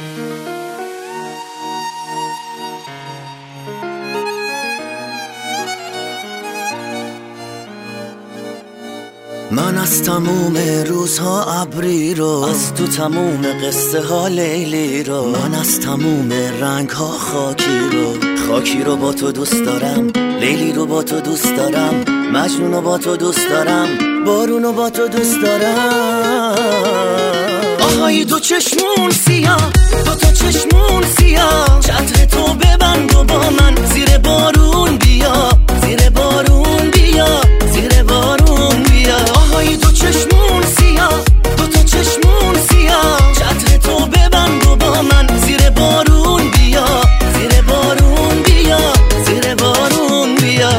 من از تموم روزها ابری رو، از تو تموم قصه ها لیلی رو، من از تموم رنگ ها خاکی رو با تو دوست دارم، لیلی رو با تو دوست دارم، مجنون رو با تو دوست دارم، بارون رو با تو دوست دارم. آهای دو چشمون سیاه، دو تا چشمون سیاه، چتر تو ببند و با من زیر بارون بیا، زیر بارون بیا، زیر بارون بیا. آهای دو چشمون سیاه، دو تا چشمون سیاه، چتر تو ببند و با من زیر بارون بیا، زیر بارون بیا، زیر بارون بیا.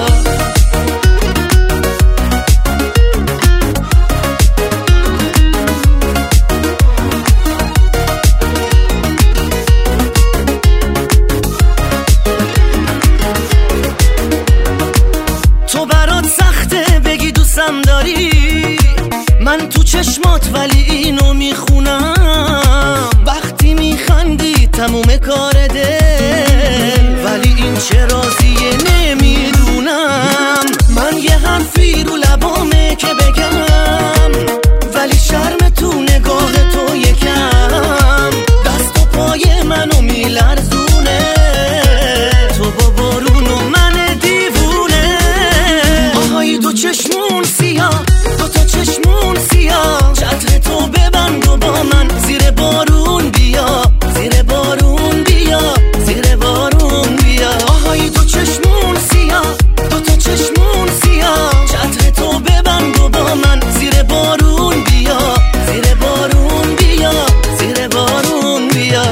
تو برات سخته بگی دوستم داری، من تو چشمات ولی اینو میخونم، وقتی میخندی تموم کار دل، ولی این چه رازیه نمیدونم. من یه حرفی رو لبامه که بگم، ولی شرم تو نگاه تو یکم، دست و پای منو میلرزونه، تو با بارون و من دیوونه. آهای دو چشمون سیاه، دو تا چشمون سیاه، چتر تو ببند و با من زیر بارون بیا، زیر بارون بیا، زیر بارون بیا. آهای دو چشمون سیاه، دو تا چشمون سیاه، چتر تو ببند و با من زیر بارون بیا، زیر بارون بیا، زیر بارون بیا.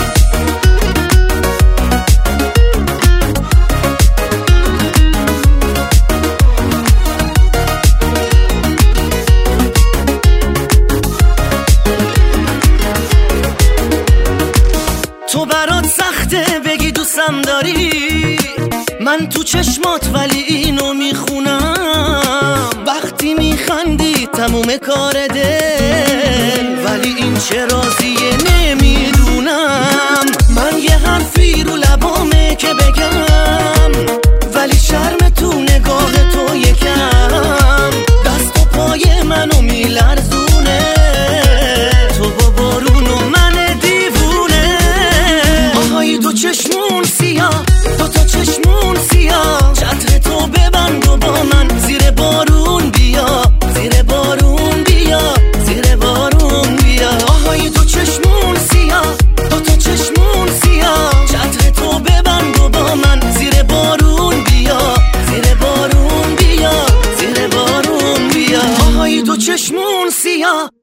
تو برات سخته بگی دوستم داری، من تو چشمات ولی اینو میخونم، وقتی میخندی تموم کار دل، ولی این چه رازیه نمیدونم. من یه حرفی رو لبامه که بگم، ولی شرم تو نگاه تو یکم، دست و پای منو میلرزونه، تو با بارون و من دیوونه. آهای دو چشمون سیاه، دو تا چشمون سیاه، چتر تو ببند و با من زیر بارون بیا، زیر بارون بیا، زیر بارون بیا. آهای دو چشمون سیاه، دو تا چشمون سیاه، چتر تو ببند و با من زیر بارون بیا، زیر بارون بیا، زیر بارون بیا. آهای دو چشمون سیاه.